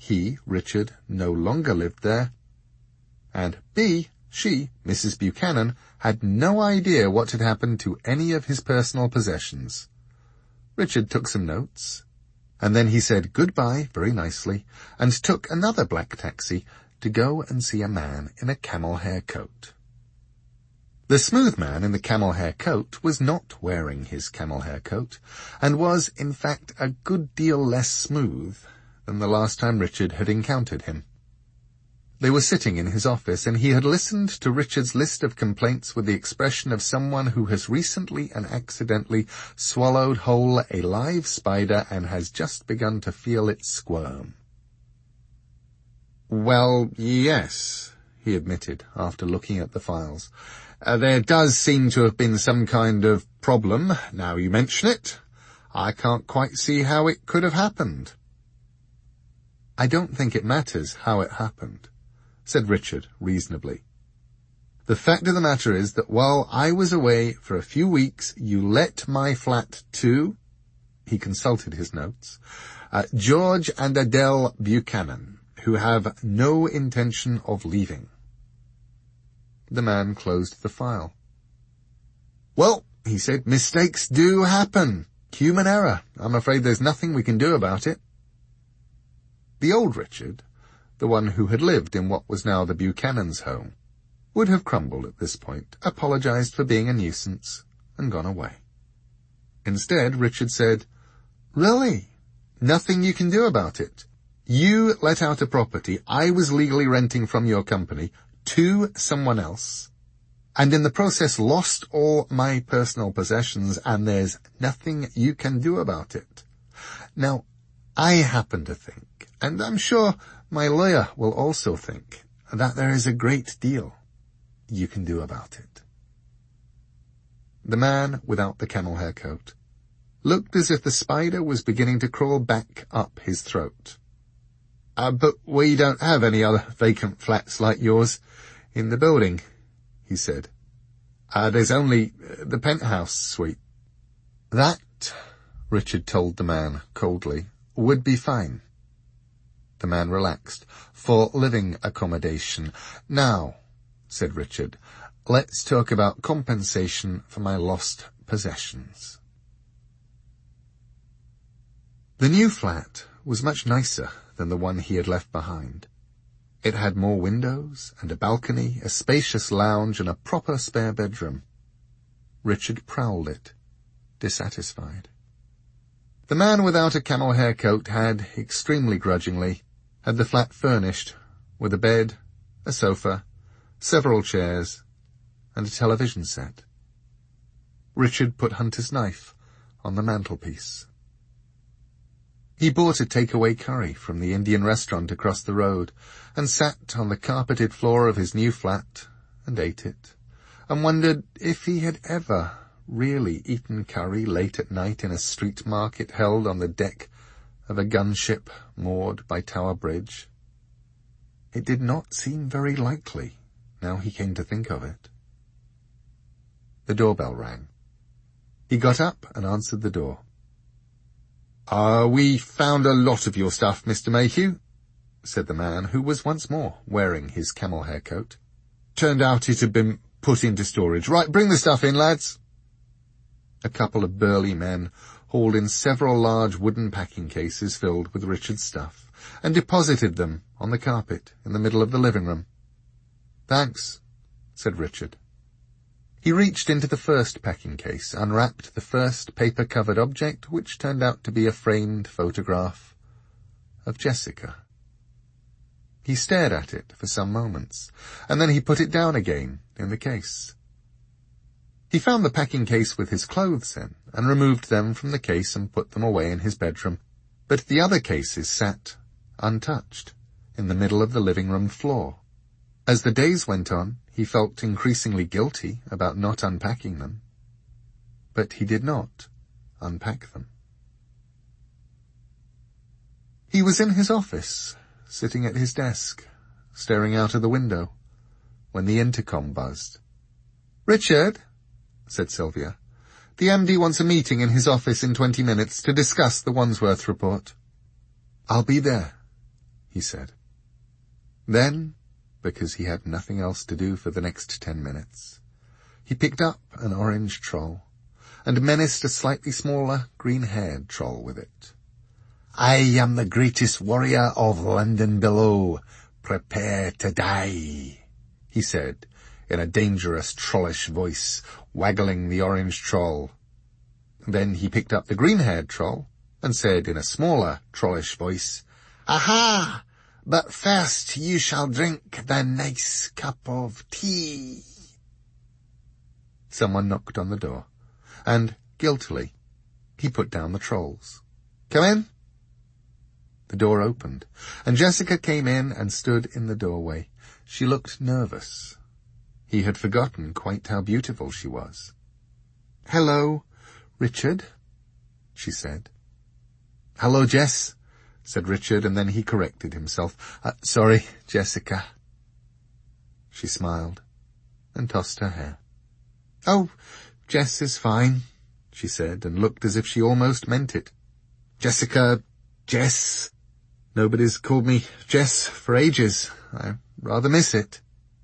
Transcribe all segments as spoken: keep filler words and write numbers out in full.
he, Richard, no longer lived there, and B, she, Missus Buchanan, had no idea what had happened to any of his personal possessions. Richard took some notes, and then he said goodbye very nicely, and took another black taxi to go and see a man in a camel hair coat. The smooth man in the camel hair coat was not wearing his camel hair coat, and was, in fact, a good deal less smooth than the last time Richard had encountered him. They were sitting in his office, and he had listened to Richard's list of complaints with the expression of someone who has recently and accidentally swallowed whole a live spider and has just begun to feel it squirm. "Well, yes," he admitted, after looking at the files. Uh, there does seem to have been some kind of problem, now you mention it. I can't quite see how it could have happened." "I don't think it matters how it happened," said Richard reasonably. "The fact of the matter is that while I was away for a few weeks, you let my flat to," he consulted his notes, uh, "George and Adele Buchanan, who have no intention of leaving." The man closed the file. "Well," he said, "mistakes do happen. Human error. I'm afraid there's nothing we can do about it." The old Richard, the one who had lived in what was now the Buchanan's home, would have crumbled at this point, apologized for being a nuisance, and gone away. Instead, Richard said, "Really? Nothing you can do about it? You let out a property I was legally renting from your company to someone else, and in the process lost all my personal possessions, and there's nothing you can do about it. Now, I happen to think, and I'm sure my lawyer will also think, that there is a great deal you can do about it." The man without the camel hair coat looked as if the spider was beginning to crawl back up his throat. Uh, but we don't have any other vacant flats like yours in the building," he said. Uh, there's only uh, the penthouse suite." "That," Richard told the man coldly, "would be fine." The man relaxed. "For living accommodation. Now," said Richard, "let's talk about compensation for my lost possessions." The new flat was much nicer than the one he had left behind. It had more windows and a balcony, a spacious lounge, and a proper spare bedroom. Richard prowled it, dissatisfied. The man without a camel hair coat had, extremely grudgingly, had the flat furnished with a bed, a sofa, several chairs, and a television set. Richard put Hunter's knife on the mantelpiece. He bought a takeaway curry from the Indian restaurant across the road, and sat on the carpeted floor of his new flat and ate it, and wondered if he had ever really eaten curry late at night in a street market held on the deck of a gunship moored by Tower Bridge. It did not seem very likely, now he came to think of it. The doorbell rang. He got up and answered the door. "Ah, uh, we found a lot of your stuff, Mister Mayhew," said the man, who was once more wearing his camel hair coat. "Turned out it had been put into storage. Right, bring the stuff in, lads." A couple of burly men hauled in several large wooden packing cases filled with Richard's stuff, and deposited them on the carpet in the middle of the living room. "Thanks," said Richard. He reached into the first packing case, unwrapped the first paper-covered object, which turned out to be a framed photograph of Jessica. He stared at it for some moments, and then he put it down again in the case. He found the packing case with his clothes in, and removed them from the case and put them away in his bedroom, but the other cases sat, untouched, in the middle of the living room floor. As the days went on, he felt increasingly guilty about not unpacking them, but he did not unpack them. He was in his office, sitting at his desk, staring out of the window, when the intercom buzzed. "Richard," said Sylvia, "the M D wants a meeting in his office in twenty minutes to discuss the Wandsworth report." "I'll be there," he said. Then, because he had nothing else to do for the next ten minutes, he picked up an orange troll and menaced a slightly smaller green-haired troll with it. "I am the greatest warrior of London below. Prepare to die," he said in a dangerous trollish voice, waggling the orange troll. Then he picked up the green-haired troll and said in a smaller trollish voice, "Aha! But first you shall drink the nice cup of tea." Someone knocked on the door, and, guiltily, he put down the trolls. "Come in." The door opened, and Jessica came in and stood in the doorway. She looked nervous. He had forgotten quite how beautiful she was. "Hello, Richard," she said. "Hello, Jess," said Richard, and then he corrected himself. Uh, sorry, Jessica." She smiled and tossed her hair. "Oh, Jess is fine," she said, and looked as if she almost meant it. "Jessica, Jess. Nobody's called me Jess for ages. I rather miss it."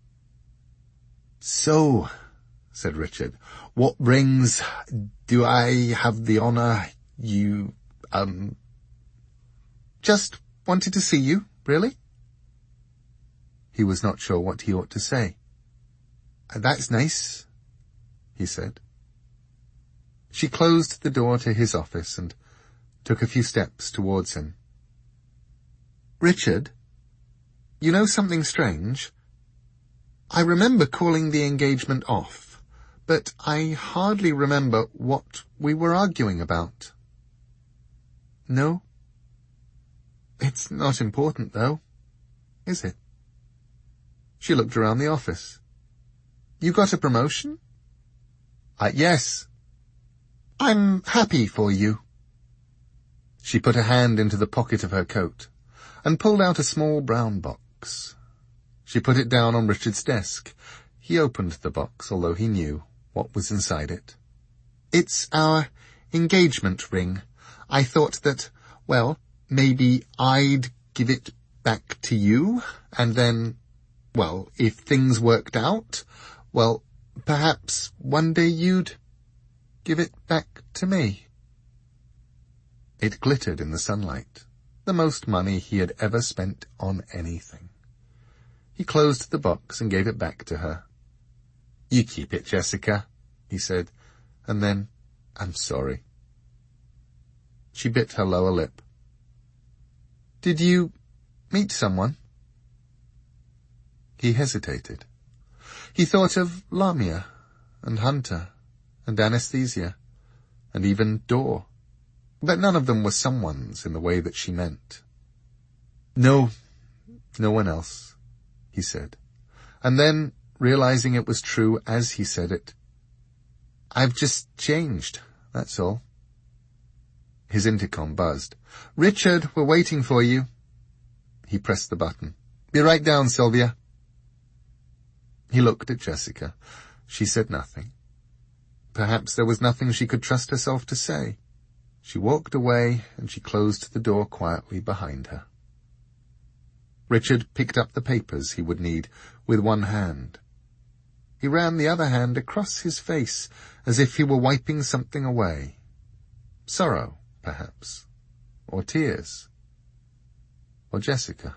"So," said Richard, "what rings do I have the honour you, um... "Just wanted to see you, really." He was not sure what he ought to say. "That's nice," he said. She closed the door to his office and took a few steps towards him. "Richard, you know something strange? I remember calling the engagement off, but I hardly remember what we were arguing about." "No? It's not important, though, is it?" She looked around the office. "You got a promotion?" Uh, yes. "I'm happy for you." She put a hand into the pocket of her coat and pulled out a small brown box. She put it down on Richard's desk. He opened the box, although he knew what was inside it. "It's our engagement ring. I thought that, well, maybe I'd give it back to you, and then, well, if things worked out, well, perhaps one day you'd give it back to me." It glittered in the sunlight, the most money he had ever spent on anything. He closed the box and gave it back to her. "You keep it, Jessica," he said, and then, "I'm sorry." She bit her lower lip. "Did you meet someone?" He hesitated. He thought of Lamia and Hunter and Anesthesia and even Dor, but none of them were someone's in the way that she meant. "No, no one else," he said, and then, realizing it was true as he said it, "I've just changed, that's all." His intercom buzzed. "Richard, we're waiting for you." He pressed the button. "Be right down, Sylvia." He looked at Jessica. She said nothing. Perhaps there was nothing she could trust herself to say. She walked away, and she closed the door quietly behind her. Richard picked up the papers he would need with one hand. He ran the other hand across his face as if he were wiping something away. Sorrow, perhaps, or tears, or Jessica.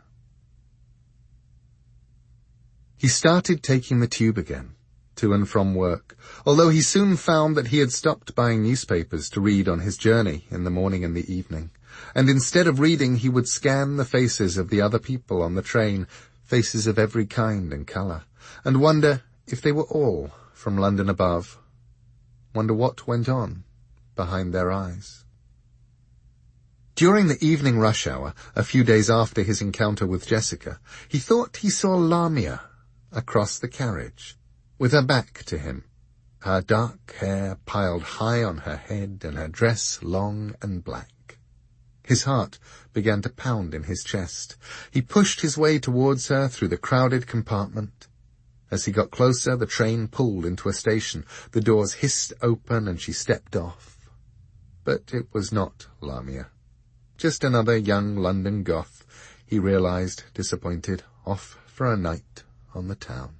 He started taking the tube again, to and from work, although he soon found that he had stopped buying newspapers to read on his journey in the morning and the evening, and instead of reading he would scan the faces of the other people on the train, faces of every kind and colour, and wonder if they were all from London above, wonder what went on behind their eyes. During the evening rush hour, a few days after his encounter with Jessica, he thought he saw Lamia across the carriage, with her back to him, her dark hair piled high on her head and her dress long and black. His heart began to pound in his chest. He pushed his way towards her through the crowded compartment. As he got closer, the train pulled into a station. The doors hissed open and she stepped off. But it was not Lamia. Just another young London goth. he realized, disappointed, off for a night on the town.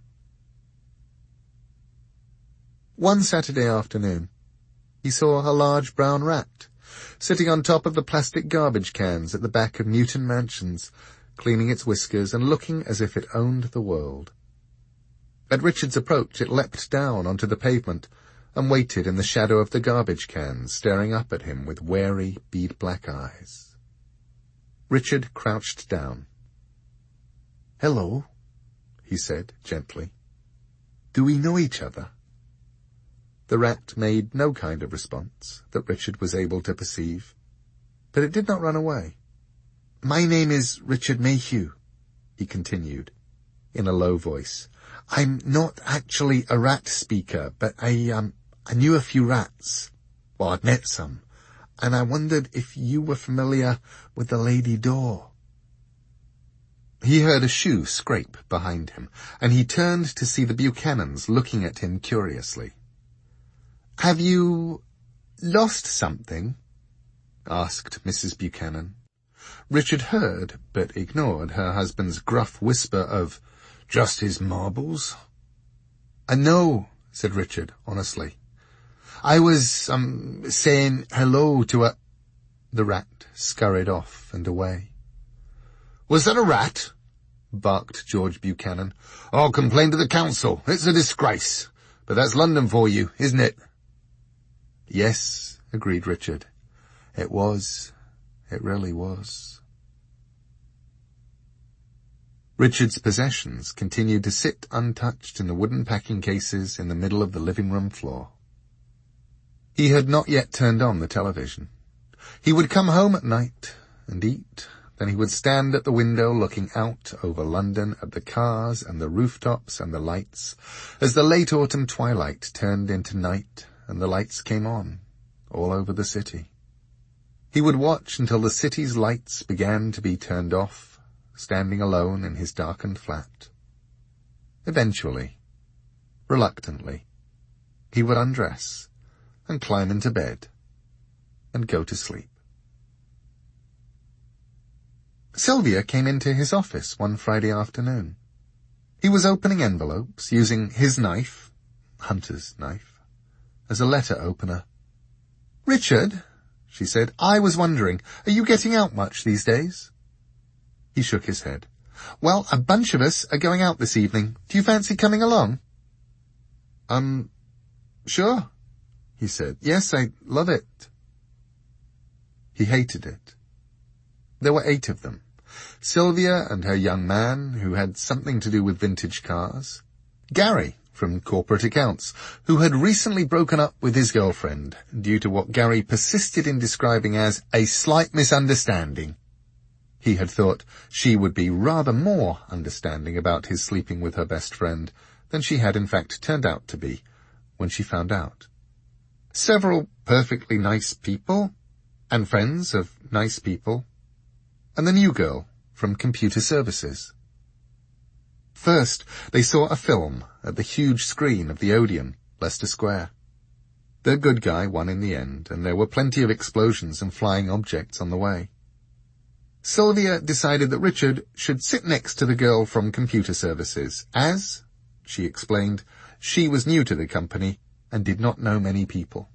One Saturday afternoon, he saw a large brown rat sitting on top of the plastic garbage cans at the back of Newton Mansions, cleaning its whiskers and looking as if it owned the world. At Richard's approach, it leapt down onto the pavement and waited in the shadow of the garbage cans, staring up at him with wary, bead-black eyes. Richard crouched down. "Hello," he said gently. "Do we know each other?" The rat made no kind of response that Richard was able to perceive, but it did not run away. "My name is Richard Mayhew," he continued, in a low voice. "I'm not actually a rat speaker, but I, um, I knew a few rats. Well, I'd met some, and I wondered if you were familiar with the Lady Door." He heard a shoe scrape behind him, and he turned to see the Buchanans looking at him curiously. "Have you lost something?" asked Missus Buchanan. Richard heard, but ignored her husband's gruff whisper of, "Just his marbles." "I know," said Richard, honestly. "I was, um, saying hello to a—" The rat scurried off and away. "Was that a rat?" barked George Buchanan. "I'll complain to the council. It's a disgrace. But that's London for you, isn't it?" "Yes," agreed Richard. "It was. It really was." Richard's possessions continued to sit untouched in the wooden packing cases in the middle of the living-room floor. He had not yet turned on the television. He would come home at night and eat, then he would stand at the window looking out over London at the cars and the rooftops and the lights, as the late autumn twilight turned into night and the lights came on, all over the city. He would watch until the city's lights began to be turned off, standing alone in his darkened flat. Eventually, reluctantly, he would undress and climb into bed and go to sleep. Sylvia came into his office one Friday afternoon. He was opening envelopes, using his knife, Hunter's knife, as a letter opener. "Richard," she said, "I was wondering, are you getting out much these days?" He shook his head. "Well, a bunch of us are going out this evening. Do you fancy coming along?" Um, sure, he said. "Yes, I love it." He hated it. There were eight of them. Sylvia and her young man, who had something to do with vintage cars. Gary, from corporate accounts, who had recently broken up with his girlfriend due to what Gary persisted in describing as a slight misunderstanding. He had thought she would be rather more understanding about his sleeping with her best friend than she had in fact turned out to be when she found out. Several perfectly nice people, and friends of nice people, and the new girl from computer services. First, they saw a film at the huge screen of the Odeon, Leicester Square. The good guy won in the end, and there were plenty of explosions and flying objects on the way. Sylvia decided that Richard should sit next to the girl from computer services, as, she explained, she was new to the company and did not know many people.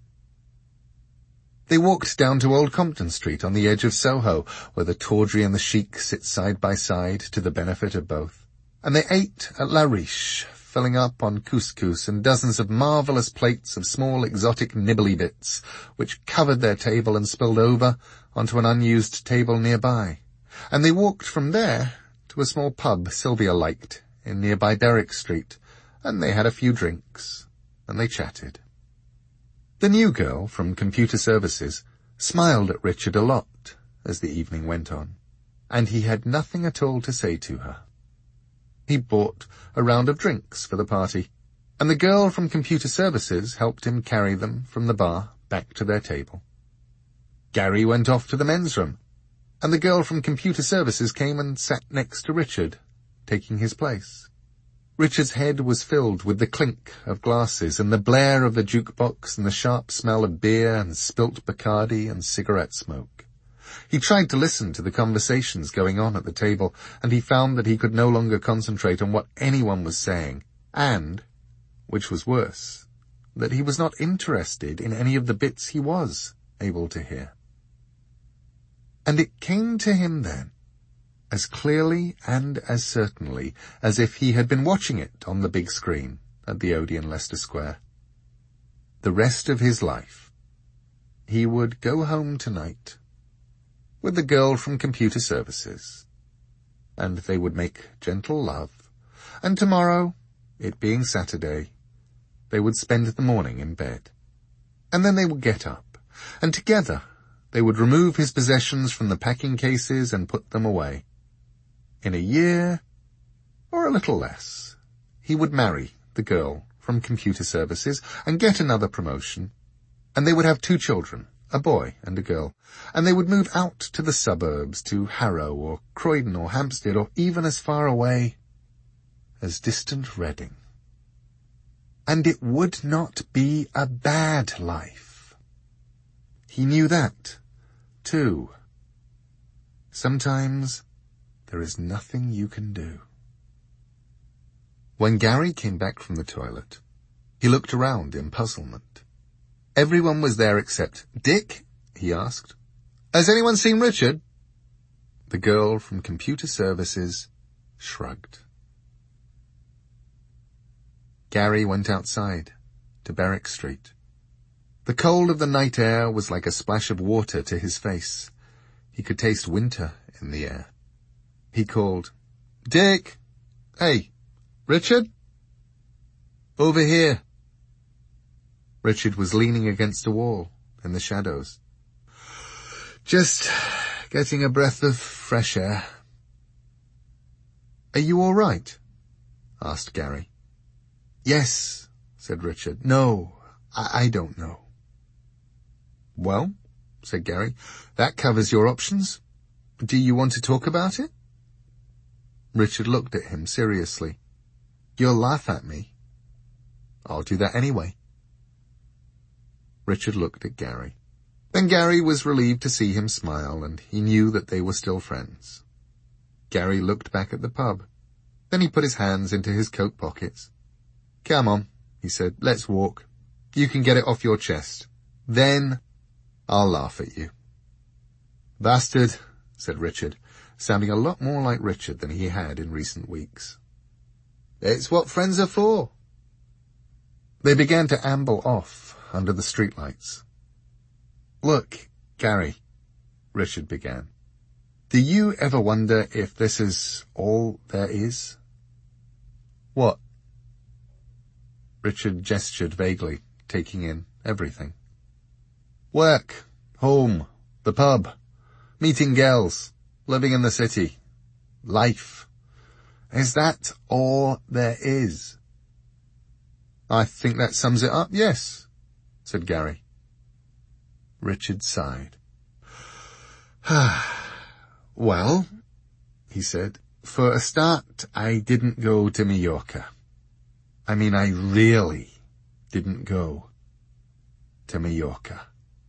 They walked down to Old Compton Street on the edge of Soho, where the tawdry and the chic sit side by side to the benefit of both. And they ate at La Riche, filling up on couscous and dozens of marvellous plates of small exotic nibbly bits, which covered their table and spilled over onto an unused table nearby. And they walked from there to a small pub Sylvia liked in nearby Berwick Street, and they had a few drinks, and they chatted. The new girl from computer services smiled at Richard a lot as the evening went on, and he had nothing at all to say to her. He bought a round of drinks for the party, and the girl from computer services helped him carry them from the bar back to their table. Gary went off to the men's room, and the girl from computer services came and sat next to Richard, taking his place. Richard's head was filled with the clink of glasses and the blare of the jukebox and the sharp smell of beer and spilt Bacardi and cigarette smoke. He tried to listen to the conversations going on at the table, and he found that he could no longer concentrate on what anyone was saying, and, which was worse, that he was not interested in any of the bits he was able to hear. And it came to him then, as clearly and as certainly as if he had been watching it on the big screen at the Odeon Leicester Square. The rest of his life, he would go home tonight with the girl from Computer Services, and they would make gentle love, and tomorrow, it being Saturday, they would spend the morning in bed. And then they would get up, and together they would remove his possessions from the packing cases and put them away. In a year, or a little less, he would marry the girl from Computer Services and get another promotion, and they would have two children, a boy and a girl, and they would move out to the suburbs, to Harrow or Croydon or Hampstead, or even as far away as distant Reading. And it would not be a bad life. He knew that, too. Sometimes there is nothing you can do. When Gary came back from the toilet, he looked around in puzzlement. Everyone was there except Dick, he asked. Has anyone seen Richard? The girl from Computer Services shrugged. Gary went outside, to Berwick Street. The cold of the night air was like a splash of water to his face. He could taste winter in the air. He called, Dick! Hey, Richard? Over here. Richard was leaning against a wall in the shadows. Just getting a breath of fresh air. Are you all right? Asked Gary. Yes, said Richard. No, I, I don't know. Well, said Gary, that covers your options. Do you want to talk about it? Richard looked at him seriously. You'll laugh at me. I'll do that anyway. Richard looked at Gary. Then Gary was relieved to see him smile, and he knew that they were still friends. Gary looked back at the pub. Then he put his hands into his coat pockets. Come on, he said, let's walk. You can get it off your chest. Then I'll laugh at you. Bastard, said Richard, sounding a lot more like Richard than he had in recent weeks. It's what friends are for. They began to amble off under the streetlights. Look, Gary, Richard began. Do you ever wonder if this is all there is? What? Richard gestured vaguely, taking in everything. Work, home, the pub, meeting girls, living in the city, life. Is that all there is? I think that sums it up, yes, said Gary. Richard sighed. Well, he said, for a start, I didn't go to Mallorca. I mean, I really didn't go to Mallorca.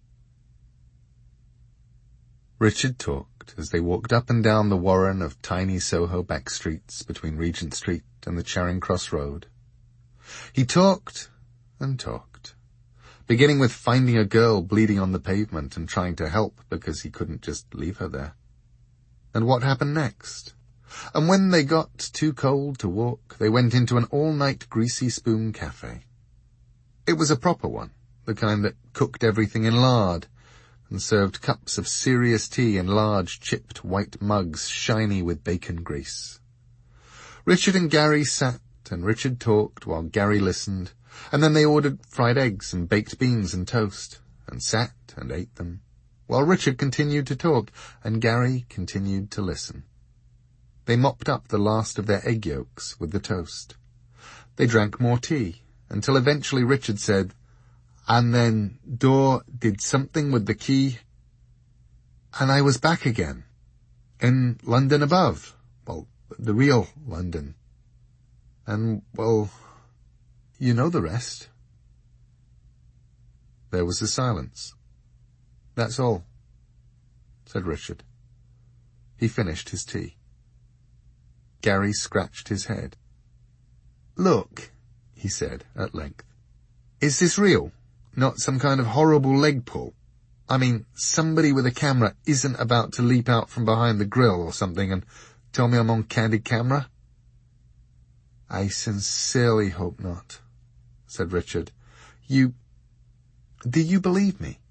Richard talked as they walked up and down the warren of tiny Soho back streets between Regent Street and the Charing Cross Road. He talked and talked, beginning with finding a girl bleeding on the pavement and trying to help because he couldn't just leave her there. And what happened next? And when they got too cold to walk, they went into an all-night Greasy Spoon cafe. It was a proper one, the kind that cooked everything in lard, and served cups of serious tea in large chipped white mugs shiny with bacon grease. Richard and Gary sat, and Richard talked while Gary listened, and then they ordered fried eggs and baked beans and toast, and sat and ate them, while Richard continued to talk, and Gary continued to listen. They mopped up the last of their egg yolks with the toast. They drank more tea, until eventually Richard said, and then Dor did something with the key, and I was back again, in London above, well, the real London. And, well, you know the rest. There was a silence. That's all. said Richard. He finished his tea. Gary scratched his head. Look, he said at length. Is this real? Not some kind of horrible leg pull? I mean, somebody with a camera isn't about to leap out from behind the grill or something and tell me I'm on candid camera? I sincerely hope not, said Richard. You... Do you believe me?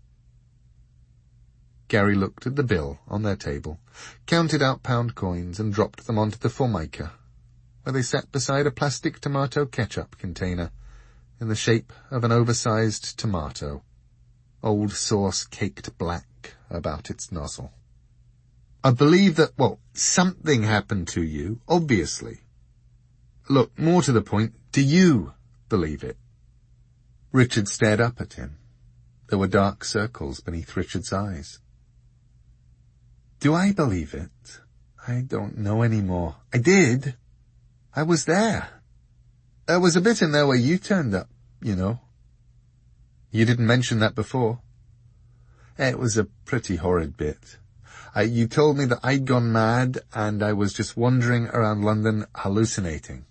Gary looked at the bill on their table, counted out pound coins and dropped them onto the formica, where they sat beside a plastic tomato ketchup container in the shape of an oversized tomato, old sauce caked black about its nozzle. I believe that, well, something happened to you, obviously. Look, more to the point, do you believe it? Richard stared up at him. There were dark circles beneath Richard's eyes. Do I believe it? I don't know any more. I did. I was there. There was a bit in there where you turned up, you know. You didn't mention that before. It was a pretty horrid bit. Uh, you told me that I'd gone mad and I was just wandering around London hallucinating.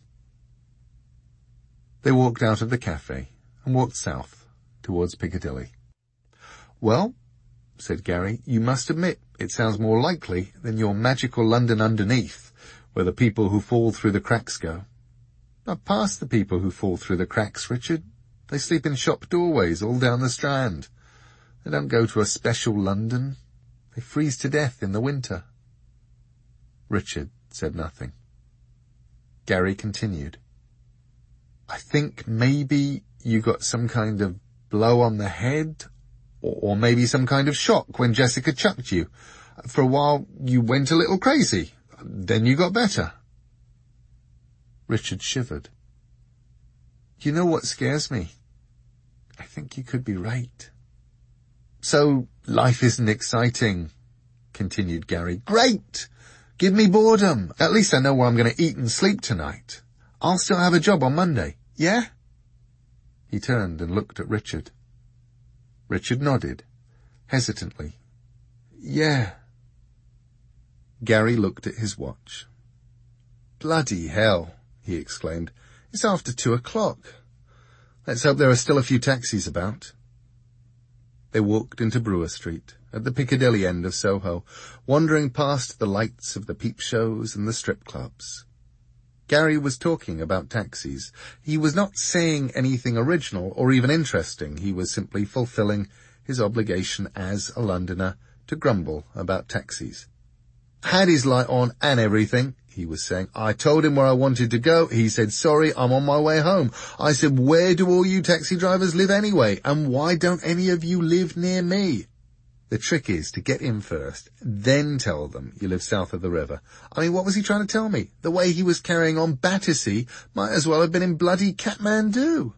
They walked out of the cafe and walked south towards Piccadilly. Well, said Gary, you must admit it sounds more likely than your magical London underneath, where the people who fall through the cracks go. Not past the people who fall through the cracks, Richard. They sleep in shop doorways all down the Strand. They don't go to a special London. They freeze to death in the winter. Richard said nothing. Gary continued. I think maybe you got some kind of blow on the head, or maybe some kind of shock when Jessica chucked you. For a while you went a little crazy. Then you got better. Richard shivered. You know what scares me? I think you could be right. So, life isn't exciting, continued Gary. Great! Give me boredom. At least I know where I'm going to eat and sleep tonight. I'll still have a job on Monday, yeah? He turned and looked at Richard. Richard nodded, hesitantly. Yeah. Gary looked at his watch. Bloody hell, he exclaimed. It's after two o'clock. Let's hope there are still a few taxis about. They walked into Brewer Street, at the Piccadilly end of Soho, wandering past the lights of the peep shows and the strip clubs. Gary was talking about taxis. He was not saying anything original or even interesting. He was simply fulfilling his obligation as a Londoner to grumble about taxis. Had his light on and everything, he was saying. I told him where I wanted to go. He said, sorry, I'm on my way home. I said, where do all you taxi drivers live anyway? And why don't any of you live near me? The trick is to get in first, then tell them you live south of the river. I mean, what was he trying to tell me? The way he was carrying on Battersea might as well have been in bloody Kathmandu.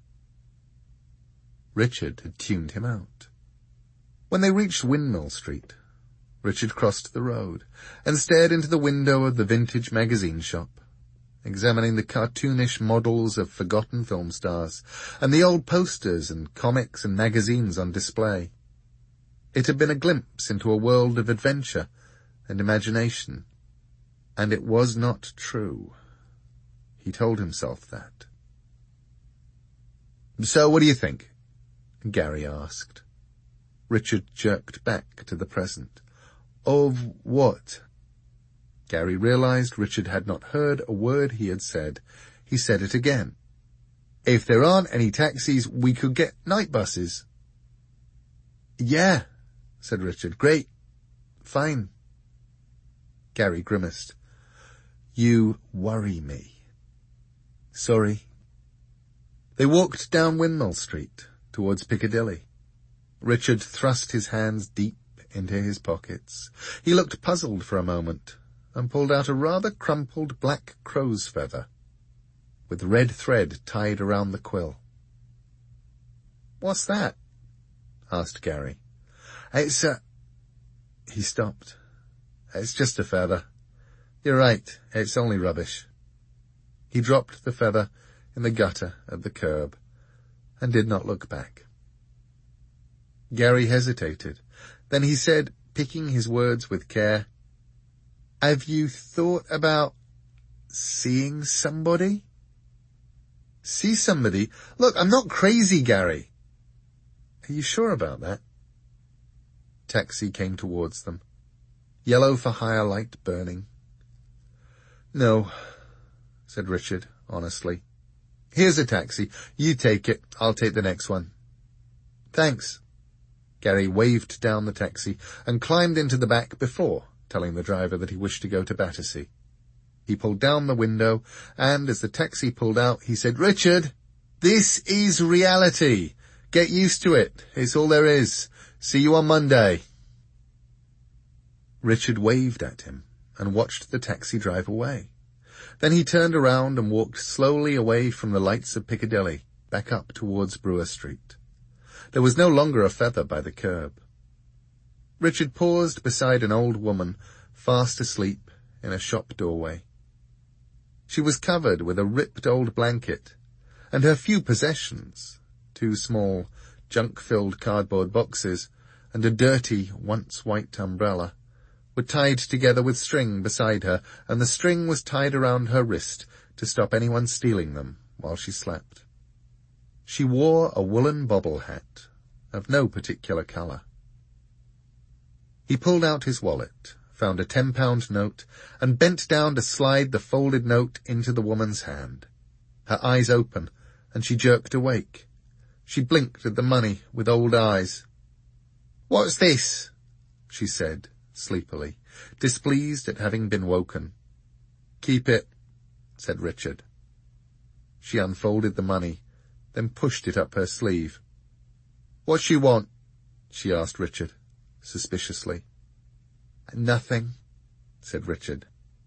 Richard had tuned him out. When they reached Windmill Street, Richard crossed the road and stared into the window of the vintage magazine shop, examining the cartoonish models of forgotten film stars and the old posters and comics and magazines on display. It had been a glimpse into a world of adventure and imagination, and it was not true. He told himself that. So what do you think? Gary asked. Richard jerked back to the present. Of what? Gary realized Richard had not heard a word he had said. He said it again. If there aren't any taxis, we could get night buses. Yeah, said Richard. Great. Fine. Gary grimaced. You worry me. Sorry. They walked down Windmill Street towards Piccadilly. Richard thrust his hands deep into his pockets. He looked puzzled for a moment and pulled out a rather crumpled black crow's feather with red thread tied around the quill. What's that? Asked Gary. It's a... He stopped. It's just a feather. You're right, it's only rubbish. He dropped the feather in the gutter at the curb and did not look back. Gary hesitated. Then he said, picking his words with care. "Have you thought about seeing somebody?" "See somebody? Look, I'm not crazy, Gary." "Are you sure about that?" Taxi came towards them, yellow for hire light burning. "No," said Richard, honestly. "Here's a taxi. You take it. I'll take the next one." "Thanks." Gary waved down the taxi and climbed into the back before telling the driver that he wished to go to Battersea. He pulled down the window, and as the taxi pulled out, he said, "Richard, this is reality. Get used to it. It's all there is. See you on Monday." Richard waved at him and watched the taxi drive away. Then he turned around and walked slowly away from the lights of Piccadilly, back up towards Brewer Street. There was no longer a feather by the curb. Richard paused beside an old woman, fast asleep in a shop doorway. She was covered with a ripped old blanket, and her few possessions, two small, junk-filled cardboard boxes, and a dirty, once-white umbrella, were tied together with string beside her, and the string was tied around her wrist to stop anyone stealing them while she slept. She wore a woolen bobble hat of no particular colour. He pulled out his wallet, found a ten-pound note, and bent down to slide the folded note into the woman's hand. Her eyes open, and she jerked awake. She blinked at the money with old eyes. "What's this?" she said, sleepily, displeased at having been woken. "Keep it," said Richard. She unfolded the money, then pushed it up her sleeve. "What she want?" she asked Richard, suspiciously. "Nothing," said Richard.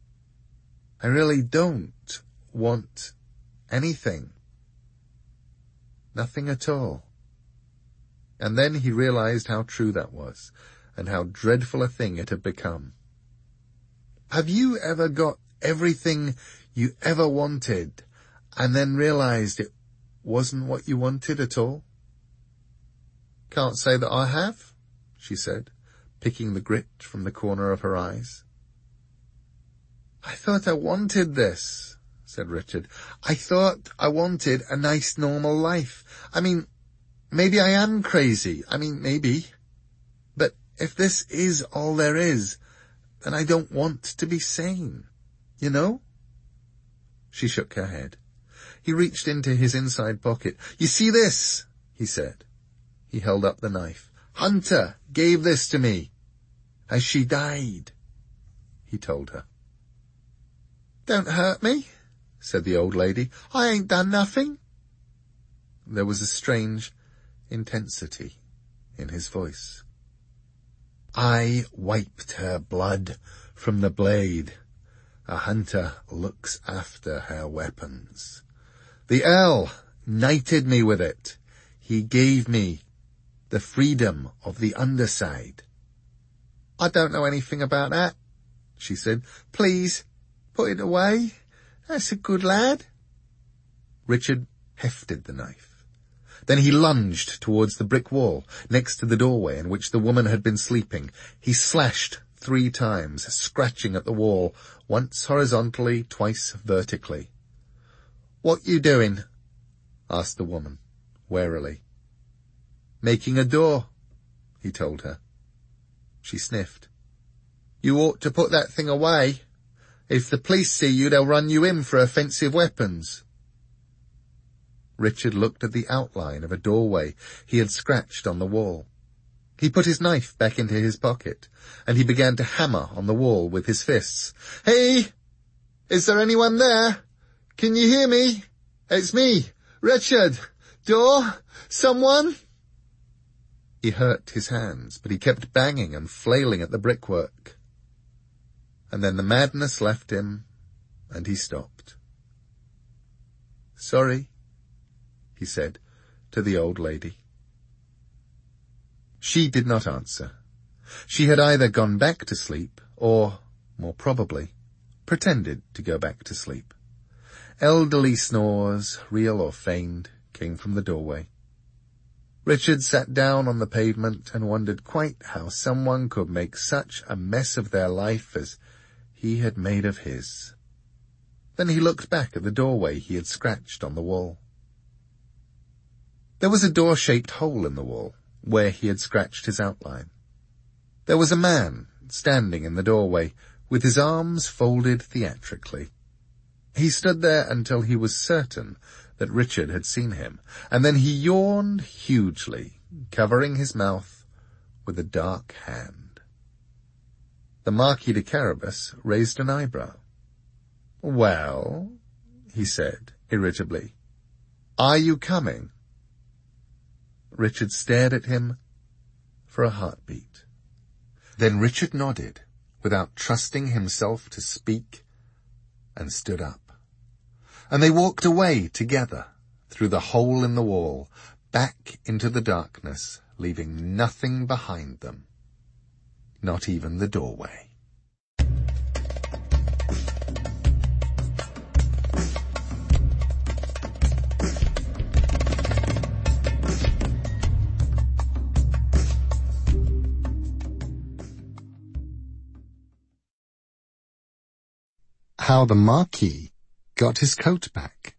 "I really don't want anything. Nothing at all." And then he realized how true that was, and how dreadful a thing it had become. Have you ever got everything you ever wanted, and then realized it wasn't what you wanted at all? "Can't say that I have," she said, picking the grit from the corner of her eyes. "I thought I wanted this," said Richard. "I thought I wanted a nice normal life. I mean, maybe I am crazy. I mean, maybe. But if this is all there is, then I don't want to be sane. You know?" She shook her head. He reached into his inside pocket. "You see this?" he said. He held up the knife. "Hunter gave this to me. As she died," he told her. "Don't hurt me," said the old lady. "I ain't done nothing." There was a strange intensity in his voice. "I wiped her blood from the blade. A hunter looks after her weapons. The Earl knighted me with it. He gave me the freedom of the underside." "I don't know anything about that," she said. "Please, put it away. That's a good lad." Richard hefted the knife. Then he lunged towards the brick wall next to the doorway in which the woman had been sleeping. He slashed three times, scratching at the wall, once horizontally, twice vertically. "What you doing?" asked the woman, warily. "Making a door," he told her. She sniffed. "You ought to put that thing away. If the police see you, they'll run you in for offensive weapons." Richard looked at the outline of a doorway he had scratched on the wall. He put his knife back into his pocket, and he began to hammer on the wall with his fists. "Hey! Is there anyone there? Can you hear me? It's me, Richard. Door? Someone?" He hurt his hands, but he kept banging and flailing at the brickwork. And then the madness left him, and he stopped. "Sorry," he said to the old lady. She did not answer. She had either gone back to sleep, or, more probably, pretended to go back to sleep. Elderly snores, real or feigned, came from the doorway. Richard sat down on the pavement and wondered quite how someone could make such a mess of their life as he had made of his. Then he looked back at the doorway he had scratched on the wall. There was a door-shaped hole in the wall where he had scratched his outline. There was a man standing in the doorway with his arms folded theatrically. He stood there until he was certain that Richard had seen him, and then he yawned hugely, covering his mouth with a dark hand. The Marquis de Carabas raised an eyebrow. "Well," he said irritably, "are you coming?" Richard stared at him for a heartbeat. Then Richard nodded, without trusting himself to speak, and stood up. And they walked away together, through the hole in the wall, back into the darkness, leaving nothing behind them. Not even the doorway. How the Marquis got his coat back.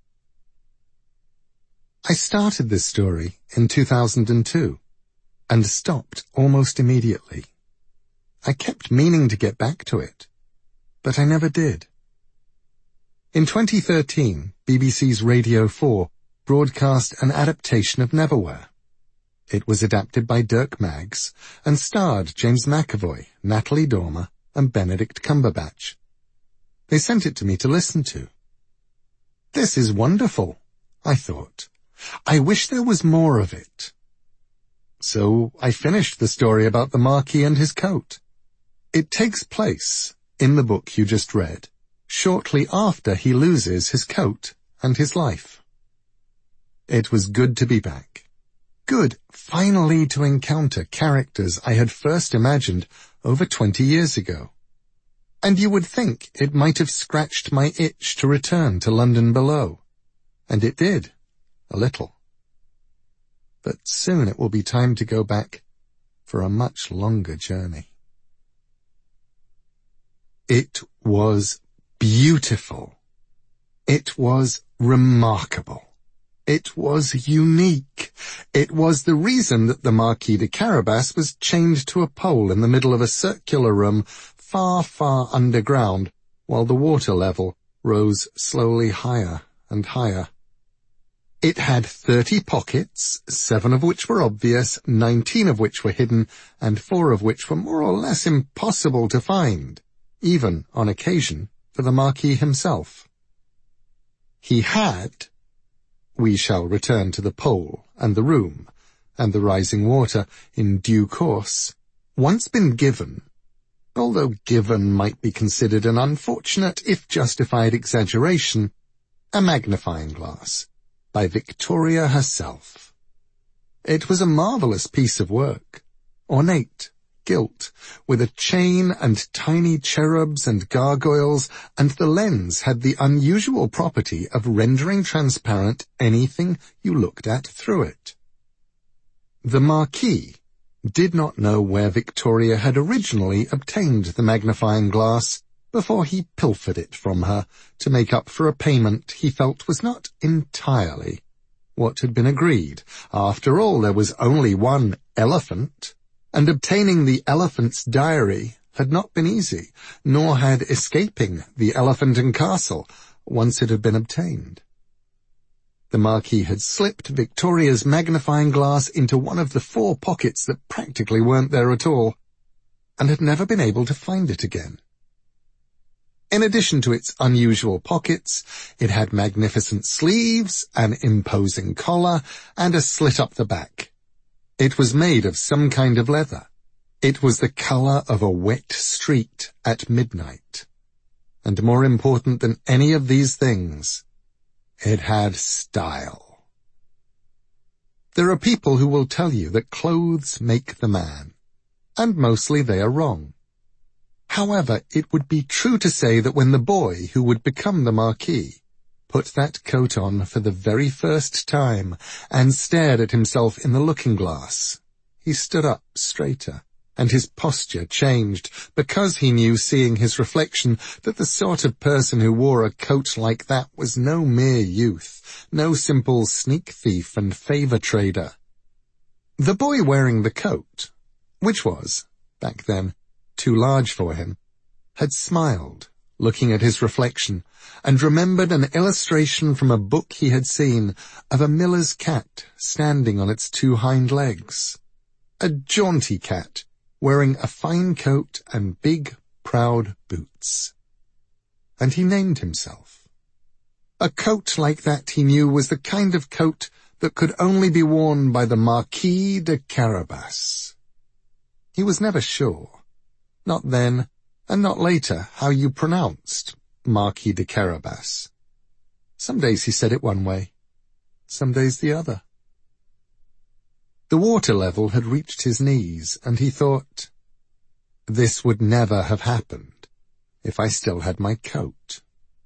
I started this story in two thousand two and stopped almost immediately. I kept meaning to get back to it, but I never did. In twenty thirteen, B B C's Radio four broadcast an adaptation of Neverwhere. It was adapted by Dirk Maggs and starred James McAvoy, Natalie Dormer, and Benedict Cumberbatch. They sent it to me to listen to. This is wonderful, I thought. I wish there was more of it. So I finished the story about the Marquis and his coat. It takes place, in the book you just read, shortly after he loses his coat and his life. It was good to be back. Good, finally, to encounter characters I had first imagined over twenty years ago. And you would think it might have scratched my itch to return to London Below. And it did, a little. But soon it will be time to go back for a much longer journey. It was beautiful. It was remarkable. It was unique. It was the reason that the Marquis de Carabas was chained to a pole in the middle of a circular room far, far underground, while the water level rose slowly higher and higher. It had thirty pockets, seven of which were obvious, nineteen of which were hidden, and four of which were more or less impossible to find, even, on occasion, for the Marquis himself. He had, we shall return to the pole and the room and the rising water in due course, once been given, although given might be considered an unfortunate, if justified, exaggeration, a magnifying glass, by Victoria herself. It was a marvellous piece of work, ornate, gilt, with a chain and tiny cherubs and gargoyles, and the lens had the unusual property of rendering transparent anything you looked at through it. The Marquis did not know where Victoria had originally obtained the magnifying glass before he pilfered it from her to make up for a payment he felt was not entirely what had been agreed. After all, there was only one elephant, and obtaining the elephant's diary had not been easy, nor had escaping the Elephant and Castle once it had been obtained. The Marquis had slipped Victoria's magnifying glass into one of the four pockets that practically weren't there at all, and had never been able to find it again. In addition to its unusual pockets, it had magnificent sleeves, an imposing collar, and a slit up the back. It was made of some kind of leather. It was the colour of a wet street at midnight. And more important than any of these things, it had style. There are people who will tell you that clothes make the man, and mostly they are wrong. However, it would be true to say that when the boy who would become the Marquis put that coat on for the very first time and stared at himself in the looking-glass, he stood up straighter, and his posture changed, because he knew, seeing his reflection, that the sort of person who wore a coat like that was no mere youth, no simple sneak thief and favour trader. The boy wearing the coat, which was, back then, too large for him, had smiled, looking at his reflection, and remembered an illustration from a book he had seen of a miller's cat standing on its two hind legs. A jaunty cat, wearing a fine coat and big, proud boots. And he named himself. A coat like that, he knew, was the kind of coat that could only be worn by the Marquis de Carabas. He was never sure, not then and not later, how you pronounced Marquis de Carabas. Some days he said it one way, some days the other. The water level had reached his knees, and he thought, this would never have happened if I still had my coat.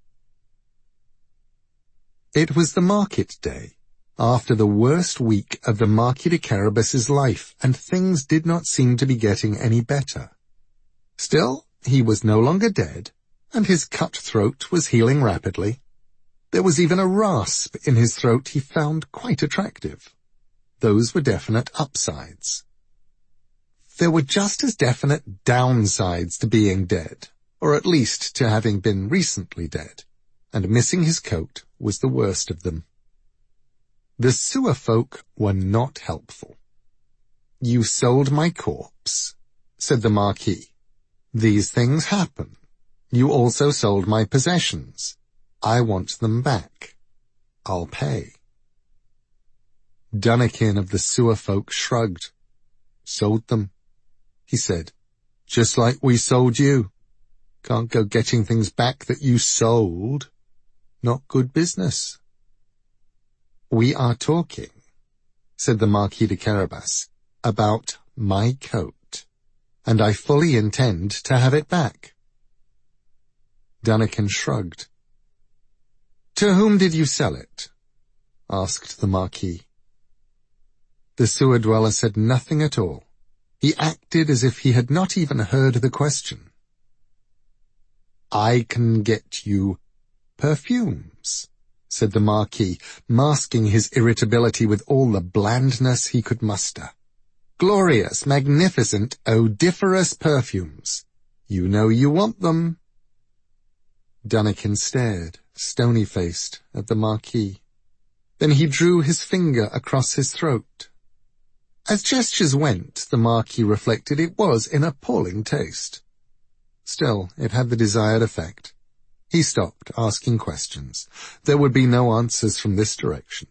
It was the market day, after the worst week of the Marquis de Carabas's life, and things did not seem to be getting any better. Still, he was no longer dead, and his cut throat was healing rapidly. There was even a rasp in his throat he found quite attractive. Those were definite upsides. There were just as definite downsides to being dead, or at least to having been recently dead, and missing his coat was the worst of them. The sewer folk were not helpful. "You sold my corpse," said the Marquis. "These things happen. You also sold my possessions. I want them back. I'll pay." Dunnikin of the sewer folk shrugged. "Sold them," he said. "Just like we sold you. Can't go getting things back that you sold. Not good business." "We are talking," said the Marquis de Carabas, "about my coat, and I fully intend to have it back." Dunnikin shrugged. "To whom did you sell it?" asked the Marquis. The sewer dweller said nothing at all. He acted as if he had not even heard the question. "I can get you perfumes," said the Marquis, masking his irritability with all the blandness he could muster. "Glorious, magnificent, odoriferous perfumes. You know you want them." Dunnikin stared, stony-faced, at the Marquis. Then he drew his finger across his throat. As gestures went, the Marquis reflected, it was in appalling taste. Still, it had the desired effect. He stopped asking questions. There would be no answers from this direction.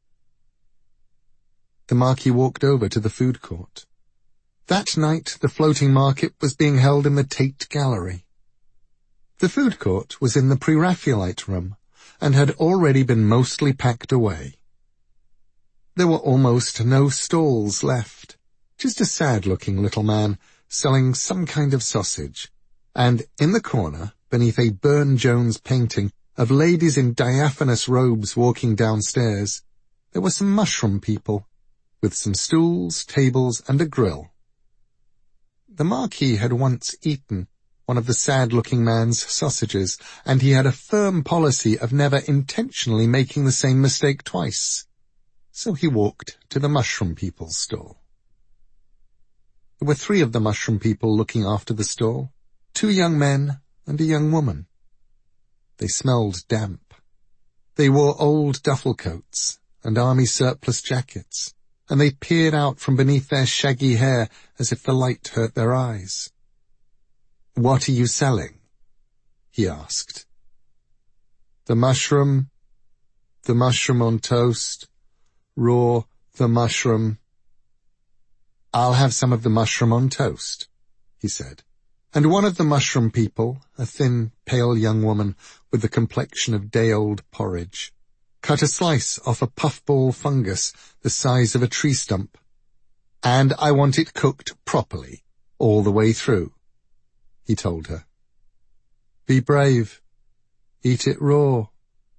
The Marquis walked over to the food court. That night the floating market was being held in the Tate Gallery. The food court was in the Pre-Raphaelite room, and had already been mostly packed away. There were almost no stalls left, just a sad-looking little man selling some kind of sausage, and in the corner, beneath a Burne-Jones painting of ladies in diaphanous robes walking downstairs, there were some mushroom people, with some stools, tables, and a grill. The Marquis had once eaten one of the sad-looking man's sausages, and he had a firm policy of never intentionally making the same mistake twice. So he walked to the mushroom people's stall. There were three of the mushroom people looking after the stall, two young men and a young woman. They smelled damp. They wore old duffel coats and army surplus jackets, and they peered out from beneath their shaggy hair as if the light hurt their eyes. "What are you selling?" he asked. "The mushroom, the mushroom on toast, raw, the mushroom." "I'll have some of the mushroom on toast," he said. And one of the mushroom people, a thin, pale young woman with the complexion of day-old porridge, cut a slice off a puffball fungus the size of a tree stump. "And I want it cooked properly, all the way through," he told her. "Be brave. Eat it raw,"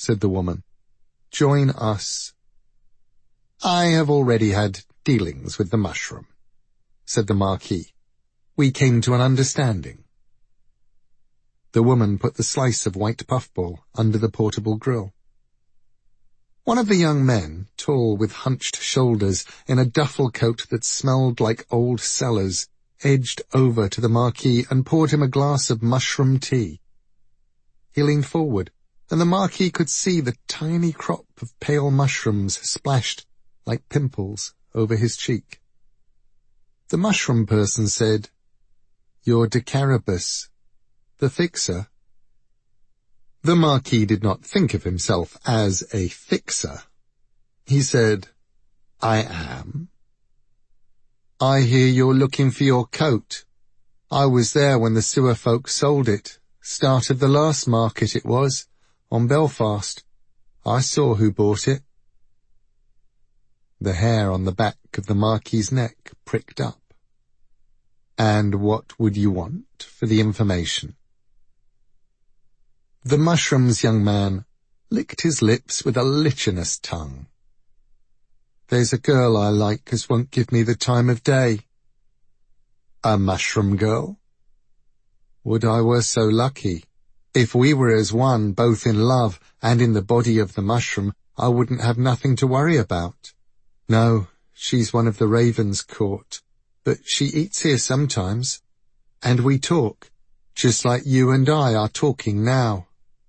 said the woman. "Join us." "I have already had dealings with the mushroom," said the Marquis. "We came to an understanding." The woman put the slice of white puffball under the portable grill. One of the young men, tall with hunched shoulders, in a duffel coat that smelled like old cellars, edged over to the Marquis and poured him a glass of mushroom tea. He leaned forward, and the Marquis could see the tiny crop of pale mushrooms splashed like pimples over his cheek. The mushroom person said, "You're Decaribus, the fixer." The Marquis did not think of himself as a fixer. He said, "I am." "I hear you're looking for your coat. I was there when the sewer folk sold it. Start of the last market it was, on Belfast. I saw who bought it." The hair on the back of the Marquis's neck pricked up. "And what would you want for the information?" The mushroom's young man licked his lips with a lichenous tongue. "There's a girl I like as won't give me the time of day." "A mushroom girl?" "Would I were so lucky. If we were as one, both in love and in the body of the mushroom, I wouldn't have nothing to worry about. No, she's one of the Ravens' court, but she eats here sometimes, and we talk, just like you and I are talking now."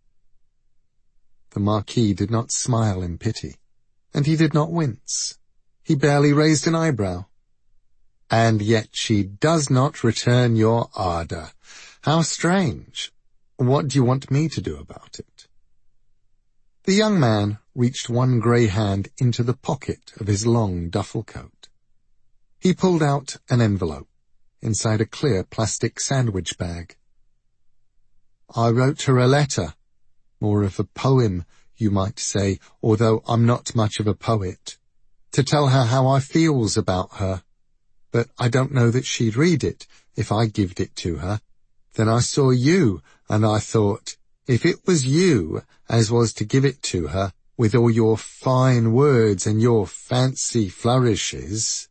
The Marquis did not smile in pity, and he did not wince. He barely raised an eyebrow. "And yet she does not return your ardour. How strange. What do you want me to do about it?" The young man reached one grey hand into the pocket of his long duffel coat. He pulled out an envelope inside a clear plastic sandwich bag. "I wrote her a letter. More of a poem, you might say, although I'm not much of a poet, to tell her how I feels about her. But I don't know that she'd read it if I gived it to her. Then I saw you, and I thought, if it was you as was to give it to her, with all your fine words and your fancy flourishes—"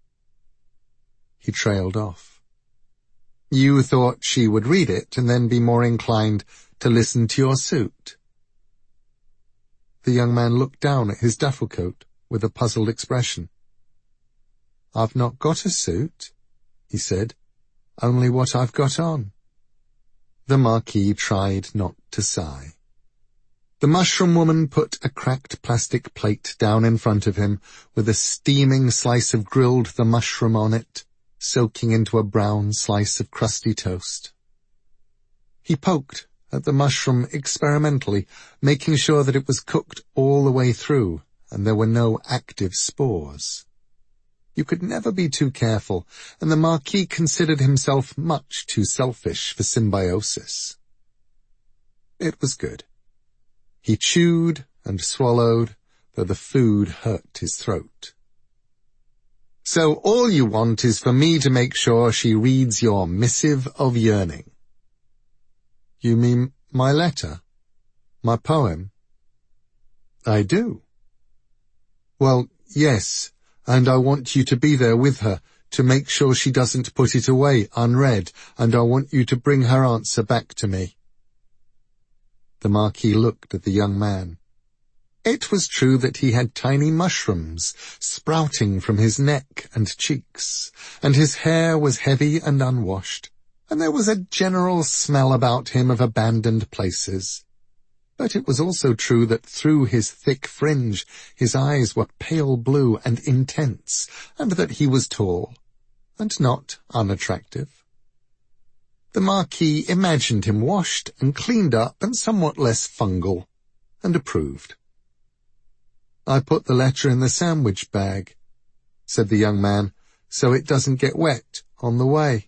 He trailed off. "You thought she would read it and then be more inclined to listen to your suit." The young man looked down at his duffel coat with a puzzled expression. "I've not got a suit," he said, "only what I've got on." The Marquis tried not to sigh. The mushroom woman put a cracked plastic plate down in front of him with a steaming slice of grilled the mushroom on it, soaking into a brown slice of crusty toast. He poked at the mushroom experimentally, making sure that it was cooked all the way through and there were no active spores. You could never be too careful, and the Marquis considered himself much too selfish for symbiosis. It was good. He chewed and swallowed, though the food hurt his throat. "So all you want is for me to make sure she reads your missive of yearning." "You mean my letter? My poem?" "I do." "Well, yes, and I want you to be there with her, to make sure she doesn't put it away unread, and I want you to bring her answer back to me." The Marquis looked at the young man. It was true that he had tiny mushrooms sprouting from his neck and cheeks, and his hair was heavy and unwashed, and there was a general smell about him of abandoned places. But it was also true that through his thick fringe his eyes were pale blue and intense, and that he was tall, and not unattractive. The Marquis imagined him washed and cleaned up and somewhat less fungal, and approved. "I put the letter in the sandwich bag," said the young man, "so it doesn't get wet on the way."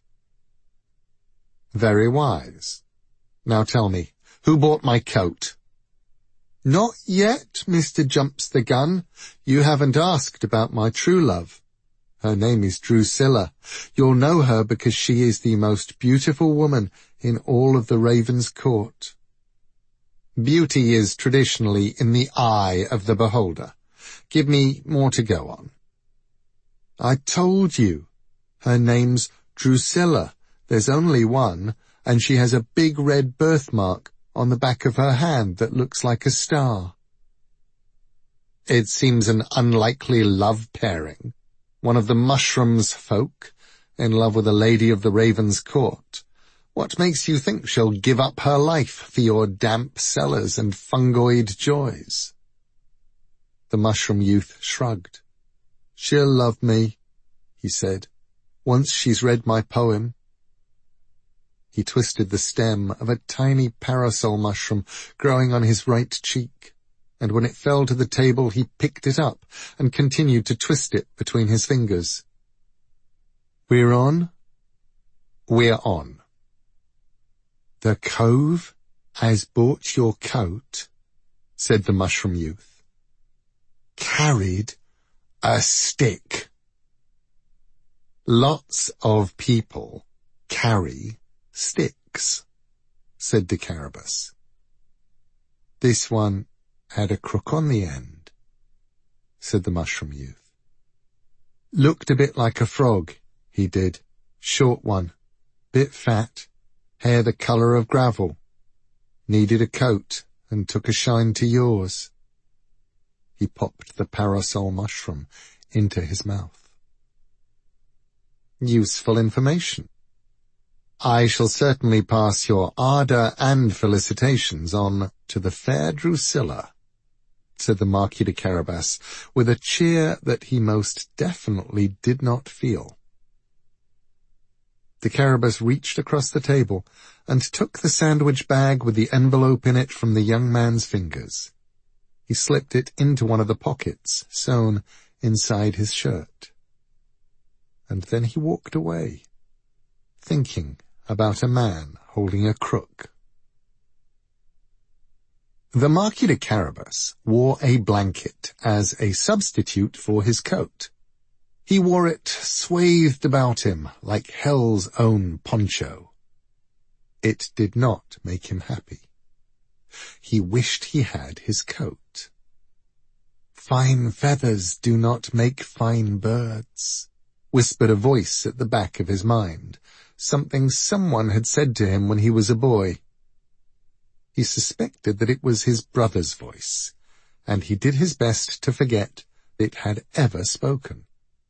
"Very wise. Now tell me, who bought my coat?" "Not yet, Mister Jumps-the-Gun. You haven't asked about my true love. Her name is Drusilla. You'll know her because she is the most beautiful woman in all of the Ravens' court." Beauty is traditionally in the eye of the beholder. Give me more to go on. I told you. Her name's Drusilla. There's only one, and she has a big red birthmark on the back of her hand that looks like a star. It seems an unlikely love pairing. One of the Mushroom's folk, in love with a lady of the Raven's court. What makes you think she'll give up her life for your damp cellars and fungoid joys? The Mushroom youth shrugged. She'll love me, he said, once she's read my poem. He twisted the stem of a tiny parasol mushroom growing on his right cheek, and when it fell to the table he picked it up and continued to twist it between his fingers. We're on? We're on. The cove has bought your coat, said the Mushroom youth. Carried a stick. Lots of people carry sticks, said the Carabas. This one had a crook on the end, said the Mushroom youth. Looked a bit like a frog, he did. Short one, bit fat, hair the colour of gravel. Needed a coat and took a shine to yours. He popped the parasol mushroom into his mouth. Useful information. I shall certainly pass your ardour and felicitations on to the fair Drusilla, said the Marquis de Carabas, with a cheer that he most definitely did not feel. The Carabas reached across the table and took the sandwich bag with the envelope in it from the young man's fingers. He slipped it into one of the pockets sewn inside his shirt. And then he walked away, thinking about a man holding a crook. The Marquis de Carabas wore a blanket as a substitute for his coat. He wore it swathed about him like hell's own poncho. It did not make him happy. He wished he had his coat. Fine feathers do not make fine birds, whispered a voice at the back of his mind, something someone had said to him when he was a boy. He suspected that it was his brother's voice, and he did his best to forget it had ever spoken.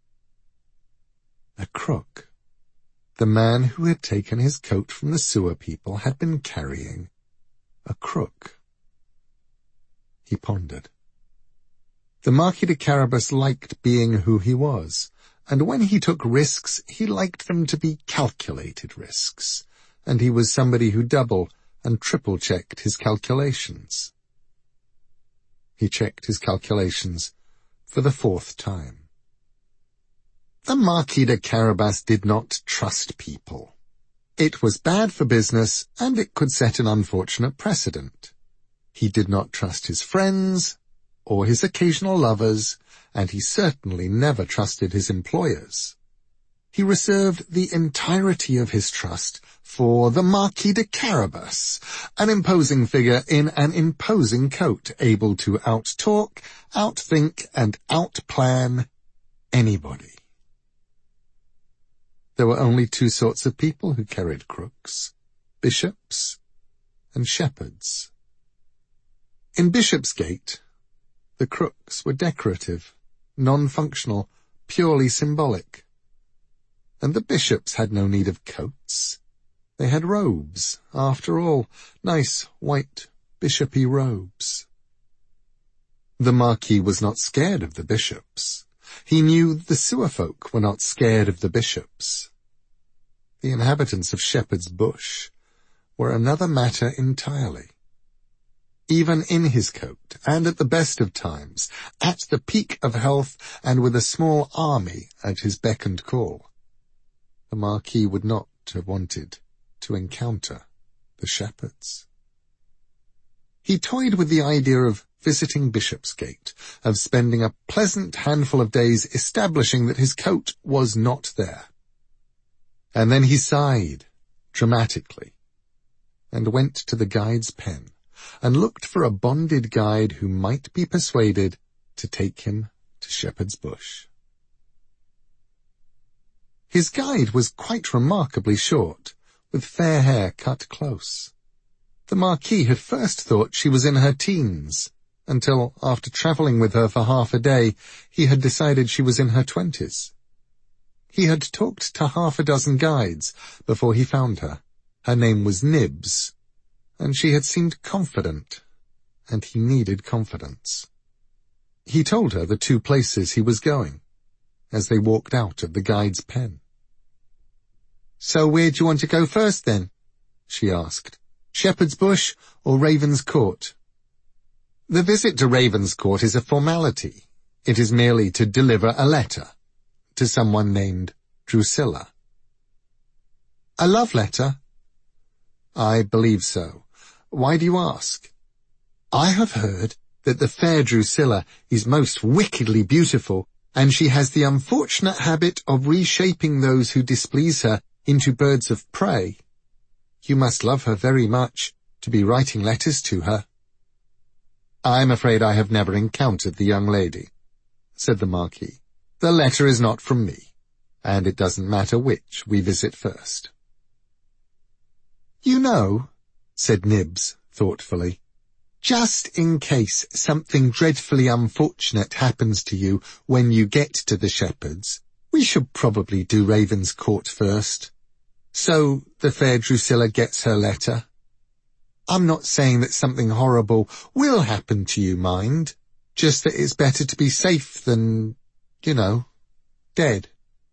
A crook. The man who had taken his coat from the sewer people had been carrying a crook. He pondered. The Marquis de Carabas liked being who he was, and when he took risks, he liked them to be calculated risks, and he was somebody who double and triple-checked his calculations. He checked his calculations for the fourth time. The Marquis de Carabas did not trust people. It was bad for business, and it could set an unfortunate precedent. He did not trust his friends, or his occasional lovers, and he certainly never trusted his employers. He reserved the entirety of his trust for the Marquis de Carabas, an imposing figure in an imposing coat, able to out-talk, out-think, and out-plan anybody. There were only two sorts of people who carried crooks, bishops and shepherds. In Bishopsgate, the crooks were decorative, non-functional, purely symbolic. And the bishops had no need of coats. They had robes, after all, nice, white, bishopy robes. The Marquis was not scared of the bishops. He knew the sewer folk were not scared of the bishops. The inhabitants of Shepherd's Bush were another matter entirely. Even in his coat, and at the best of times, at the peak of health, and with a small army at his beck and call, the Marquis would not have wanted to encounter the shepherds. He toyed with the idea of visiting Bishopsgate, of spending a pleasant handful of days establishing that his coat was not there. And then he sighed, dramatically, and went to the guide's pen, and looked for a bonded guide who might be persuaded to take him to Shepherd's Bush. His guide was quite remarkably short, with fair hair cut close. The Marquis had first thought she was in her teens, until, after travelling with her for half a day, he had decided she was in her twenties. He had talked to half a dozen guides before he found her. Her name was Nibs, and she had seemed confident, and he needed confidence. He told her the two places he was going, as they walked out of the guide's pen. "So where do you want to go first, then?" she asked. "Shepherd's Bush or Raven's Court?" "The visit to Raven's Court is a formality. It is merely to deliver a letter to someone named Drusilla." "A love letter?" "I believe so. Why do you ask?" "I have heard that the fair Drusilla is most wickedly beautiful, and she has the unfortunate habit of reshaping those who displease her into birds of prey. You must love her very much to be writing letters to her." "I'm afraid I have never encountered the young lady," said the Marquis. "The letter is not from me, and it doesn't matter which we visit first." "You know," said Nibs thoughtfully, "just in case something dreadfully unfortunate happens to you when you get to the Shepherds, we should probably do Raven's Court first. So the fair Drusilla gets her letter. I'm not saying that something horrible will happen to you, mind, just that it's better to be safe than, you know, dead."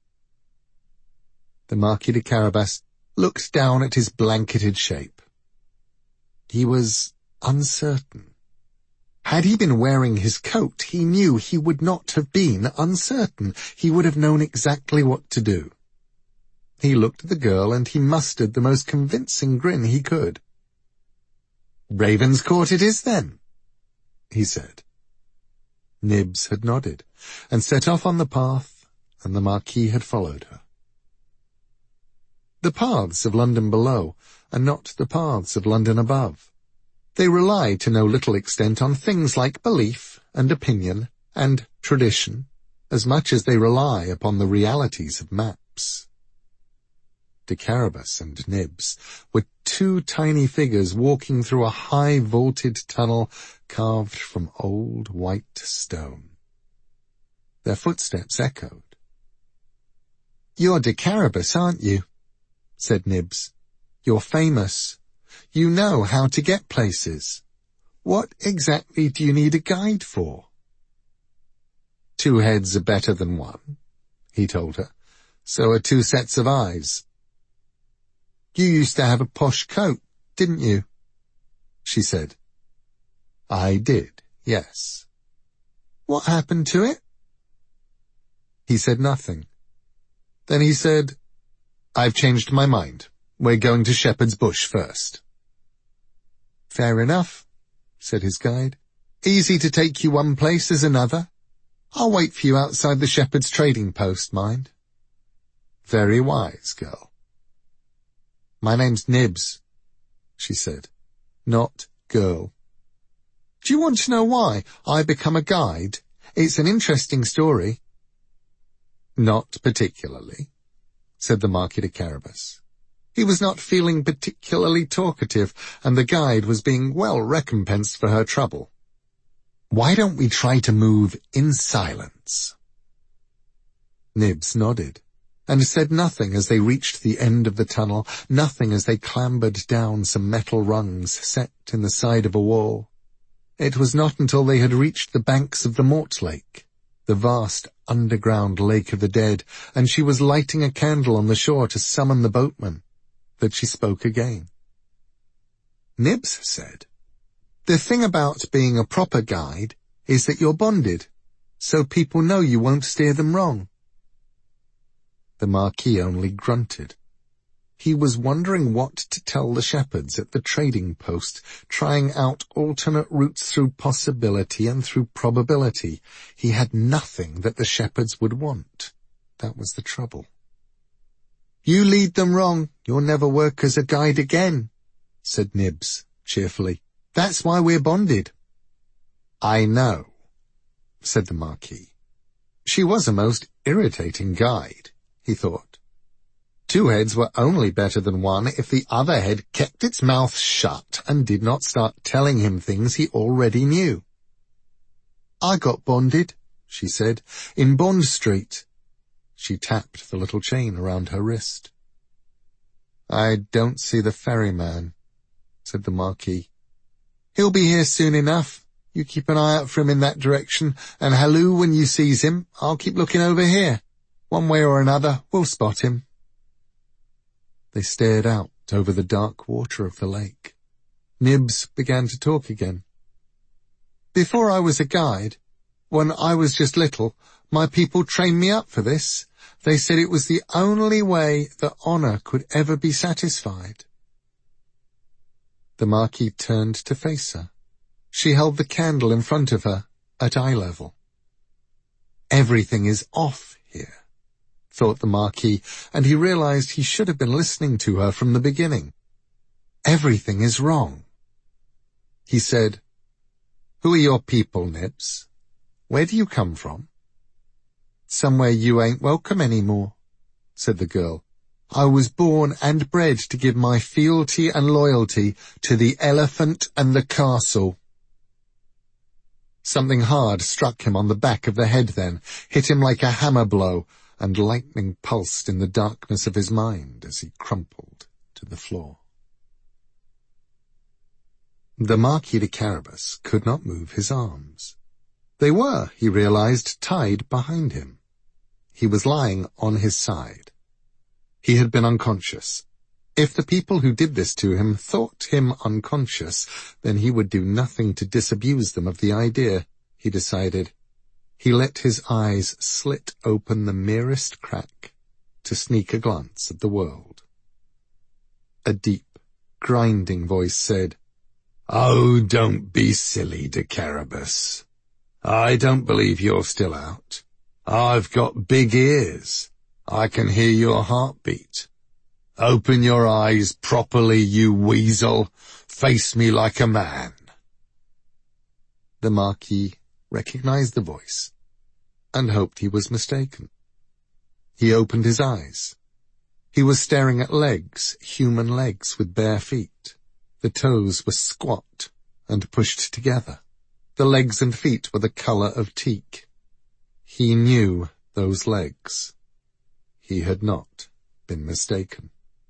The Marquis de Carabas looked down at his blanketed shape. He was uncertain. Had he been wearing his coat, he knew he would not have been uncertain. He would have known exactly what to do. He looked at the girl, and he mustered the most convincing grin he could. "Raven's Court it is, then," he said. Nibs had nodded, and set off on the path, and the Marquis had followed her. The paths of London below are not the paths of London above. They rely to no little extent on things like belief and opinion and tradition, as much as they rely upon the realities of maps. De Carabas and Nibs were two tiny figures walking through a high vaulted tunnel carved from old white stone. Their footsteps echoed. "You're De Carabas, aren't you?" said Nibs. "You're famous. You know how to get places. What exactly do you need a guide for?" "Two heads are better than one," he told her. "So are two sets of eyes." "You used to have a posh coat, didn't you?" she said. "I did, yes." "What happened to it?" He said nothing. Then he said, "I've changed my mind. We're going to Shepherd's Bush first." "Fair enough," said his guide. "Easy to take you one place as another. I'll wait for you outside the Shepherd's trading post, mind." "Very wise, girl." "My name's Nibs," she said, "not girl." "Do you want to know why I become a guide? It's an interesting story." "Not particularly," said the Marquis de Carabas. He was not feeling particularly talkative, and the guide was being well recompensed for her trouble. "Why don't we try to move in silence?" Nibs nodded, and said nothing as they reached the end of the tunnel, nothing as they clambered down some metal rungs set in the side of a wall. It was not until they had reached the banks of the Mortlake, the vast underground lake of the dead, and she was lighting a candle on the shore to summon the boatman, that she spoke again. Nibs said, "The thing about being a proper guide is that you're bonded, so people know you won't steer them wrong." The Marquis only grunted. He was wondering what to tell the shepherds at the trading post, trying out alternate routes through possibility and through probability. He had nothing that the shepherds would want. That was the trouble. "You lead them wrong, you'll never work as a guide again," said Nibs cheerfully. That's why we're bonded." "I know," said the Marquis. She was a most irritating guide, he thought. Two heads were only better than one if the other head kept its mouth shut and did not start telling him things he already knew. "I got bonded," she said, "in Bond Street." She tapped the little chain around her wrist. "I don't see the ferryman," said the Marquis. "He'll be here soon enough. You keep an eye out for him in that direction, and halloo when you sees him. I'll keep looking over here. One way or another, we'll spot him." They stared out over the dark water of the lake. Nibs began to talk again. "Before I was a guide, when I was just little, my people trained me up for this. They said it was the only way that honour could ever be satisfied." The Marquis turned to face her. She held the candle in front of her, at eye level. "Everything is off here," thought the Marquis, and he realized he should have been listening to her from the beginning. "Everything is wrong." He said, "Who are your people, Nibs? Where do you come from?" "Somewhere you ain't welcome any more," said the girl. "I was born and bred to give my fealty and loyalty to the elephant and the castle." Something hard struck him on the back of the head then, hit him like a hammer blow, and lightning pulsed in the darkness of his mind as he crumpled to the floor. The Marquis de Carabas could not move his arms. They were, he realized, tied behind him. He was lying on his side. He had been unconscious. If the people who did this to him thought him unconscious, then he would do nothing to disabuse them of the idea, he decided. He let his eyes slit open the merest crack to sneak a glance at the world. A deep, grinding voice said, "Oh, don't be silly, de Carabas. I don't believe you're still out. I've got big ears. I can hear your heartbeat. Open your eyes properly, you weasel. Face me like a man." The Marquis recognized the voice and hoped he was mistaken. He opened his eyes. He was staring at legs, human legs with bare feet. The toes were squat and pushed together. The legs and feet were the color of teak. He knew those legs. He had not been mistaken.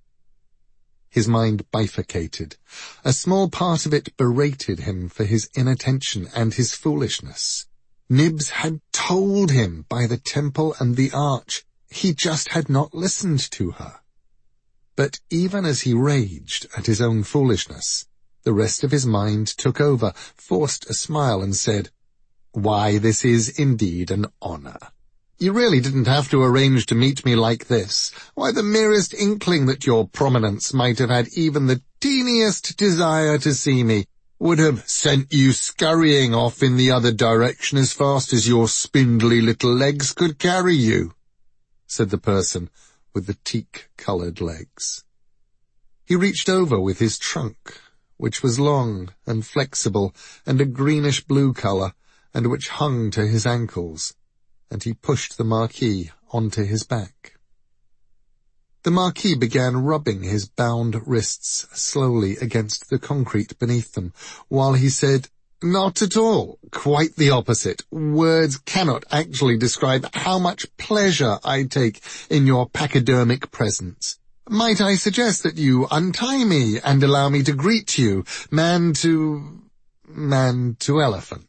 His mind bifurcated. A small part of it berated him for his inattention and his foolishness. Nibs had told him by the temple and the arch. He just had not listened to her. But even as he raged at his own foolishness, the rest of his mind took over, forced a smile and said, "Why, this is indeed an honour. You really didn't have to arrange to meet me like this. Why, the merest inkling that your prominence might have had even the teeniest desire to see me would have sent you scurrying off in the other direction as fast as your spindly little legs could carry you," said the person with the teak-coloured legs. He reached over with his trunk, which was long and flexible and a greenish-blue colour, and which hung to his ankles, and he pushed the Marquis onto his back. The Marquis began rubbing his bound wrists slowly against the concrete beneath them, while he said, "Not at all. Quite the opposite. Words cannot actually describe how much pleasure I take in your pachydermic presence. Might I suggest that you untie me and allow me to greet you, man to... man to elephant?"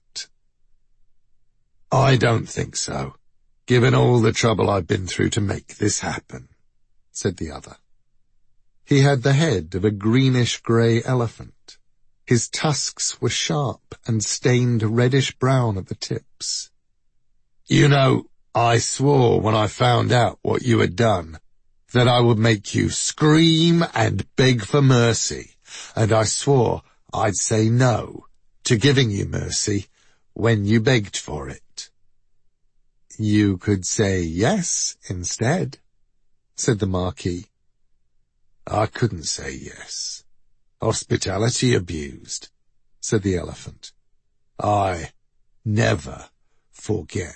"I don't think so, given all the trouble I've been through to make this happen," said the other. He had the head of a greenish-grey elephant. His tusks were sharp and stained reddish-brown at the tips. "You know, I swore when I found out what you had done that I would make you scream and beg for mercy, and I swore I'd say no to giving you mercy when you begged for it." "You could say yes instead," said the Marquis. "I couldn't say yes. Hospitality abused. said the Elephant. "I never forget."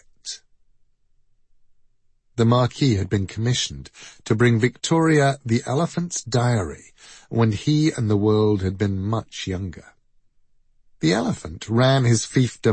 The Marquis had been commissioned to bring Victoria the Elephant's diary when he and the world had been much younger. The Elephant ran his fiefdom